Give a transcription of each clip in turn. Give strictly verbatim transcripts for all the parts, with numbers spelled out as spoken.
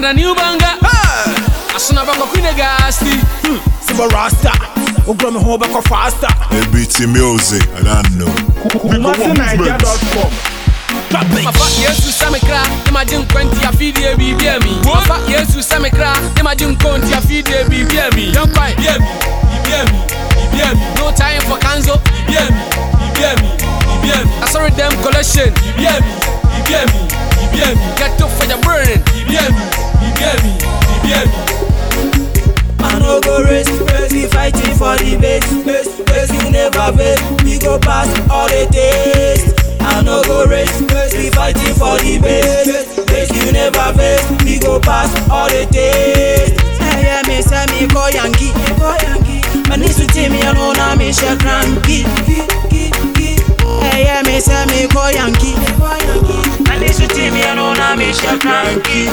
a new banger. Asuna bako kune gasti. Sibo Rasta. Ogro me ho bako faster. A B T music, I don't know. Kumasi Naija dot com. My fuck yes to some cry. Imagine twenty a feed a B B M. My fuck yes to some cry. Imagine twenty a feed a B B M. Don't cry, B B M, B B M, B B M. No time for cancel. B B M, B B M, B B M. I saw them collection. B B M, B B M, B B M. Get up for your burn. B B M, B B M, B B M. I no go race, race, we fighting for the base, base, base, you never base, we go past all the days. I no go race, race, we fighting for the base, base, you never base, we go past all the days. Hey, yeah, me say me go Yankee, go Yankee, man, this to me, I know now me share cranky. Hey, yeah, me say me go Yankee, go Yankee, man, this to me, I know now me share cranky.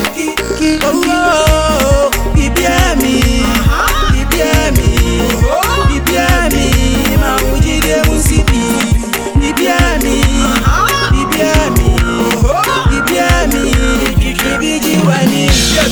Oh, B B M me. B B M, B B M, ma uji de musipi. B B M, B B M, B B M, Kiki biji wani.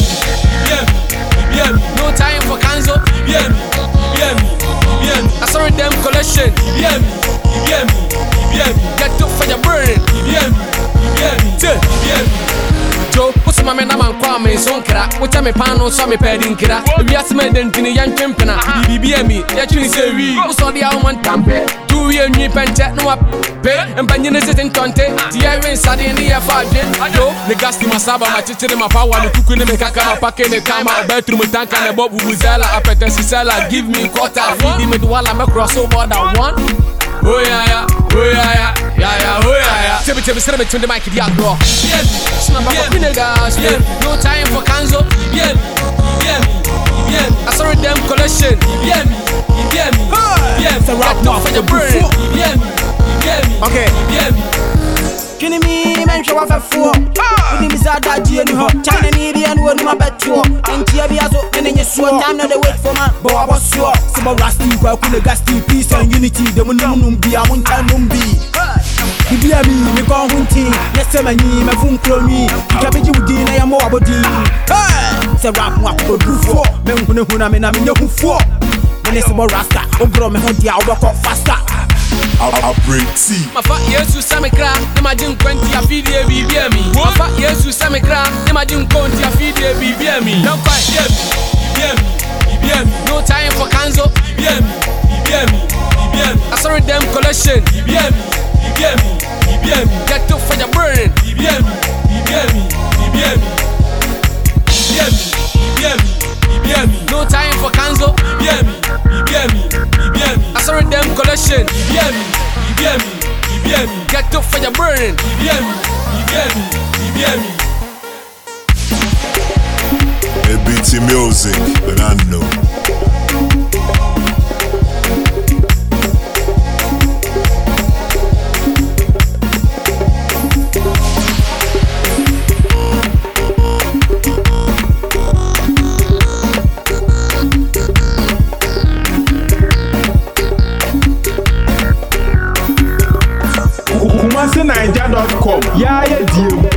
B B M, B B M, no time for cancel. B B M, B B M, B B M. I saw them collection. B B M, B B M, B B M. Get up for your burn. B B M, B B M, B B M. Joe, what's my man? I'm on Kwame Sonkra. What's my pano? So me padding kira. We are some dentine young pimpina. B B M, actually say we. What's all the almond tampe? Two year new pentet no up. Pay and Banyan is in Tonte. The Iron Sadi in the F five. Yo, the Gasti Masaba, my chicken, my power, the cooking, the Kaka, packing the Kama, bedroom, tank, and a bob Wuzella, appetite, seller, give me quarter. Feed him while I'm across over that one. Oh yeah, yeah, oh yeah, yeah, yeah, yeah, oh yeah, yeah. Tell me, tell me, tell me, turn the mic to the outdoor. Yeah, yeah, no time for cancel. Yeah, yeah, yeah. I saw them collection. Yeah, yeah, yeah. So rap now for your brain. Yeah, yeah, okay. Yeah. Kini mi men show off a four. Kini mi sa da die ni ho. China ni bi an wo ni ma beto. Enti abi aso ene nye so time no dey wait for man. But I was sure. Sibo Rasta kwa kune gasti peace and unity. Dem num num bi amun tan num bi. B B M me go hunting. Yes me ni me fun kro mi. Ka beji wudi na ya mo abodi. Hey! Se rap mo ko du fo. Me hunu hunu me na me nyaku fo. Me Sibo Rasta. Ogro me ho dia wo ko faster. I bring tea. My fuck yes to some cry. Imagine twenty a feed a B B M. My fuck yes to some cry. Imagine twenty a feed a B B M. Don't fight. B B M, B B M. No time for cancel. B B M, B B M, B B M. I saw them collection. B B M, B B M, B B M. Get up for your burn. B B M, B B M, B B M. B B M, B B M, B B M. No time for cancel. B B M, B B M, B B M. I saw them collection. B B M, B B M, B B M. Get up for your burn. B B M, B B M, B B M. A B T music, I don't know. Kumasi Naija dot com. Yeah, yeah, deal.